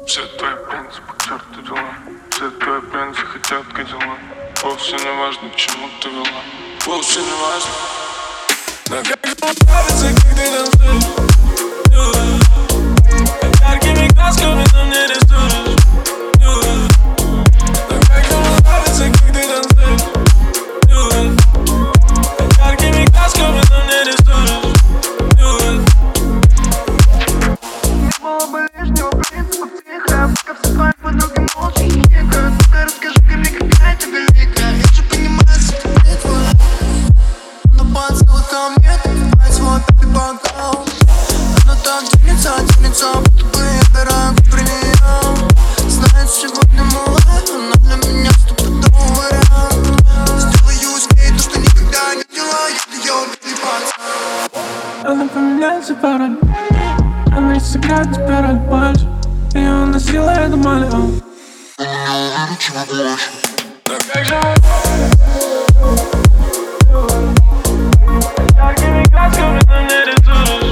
Все твои принципы, к черту дела. Все твои принципы хотят кадила. Вовсе не важно, к чему ты вела. Вовсе не важно. Но как же нравится, как ты танцуешь. Яркими красками на мне рисуешь. Но как же нравится, как ты танцуешь. Яркими красками на мне рисуешь. Не было бы лишнего принципа тихо, пока все твои подруги молча хихикают. Ну-ка расскажи-ка мне, какая ты великая. Я же понимаю, что ты твоя. Но поцелуй ко мне, ты впивай свой пепси-бокал. Она так тянется, будто бы я пирог при нее. Знает, сегодня малая, она для меня стопудовый вариант. Сделаю с ней то, что никогда не делала, я ее убили пацан. Она поменяется пароль. Она не сыграет теперь роль больше. Ее уносила эта моль. Но как же яркими красками на мне рисуешь.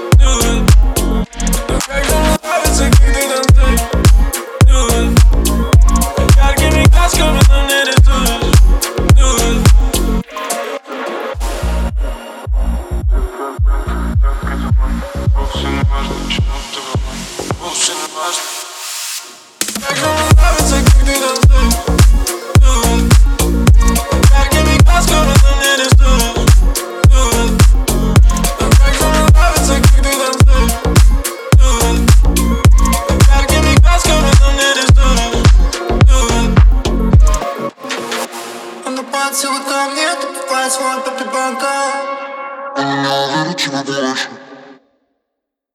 Но как же нравится, как ты танцуешь. Яркими красками на мне рисуешь. Вовсе не важно, к чему ты вела. Вовсе не важно. Как же нравится, как ты танцуешь. Яркими красками на мне рисуешь. Но как же нравится, как ты танцуешь. Яркими красками на мне рисуешь. Она поцелуй ко мне, ты впивай свой пепси-бокал. Она не уверена, чего больше.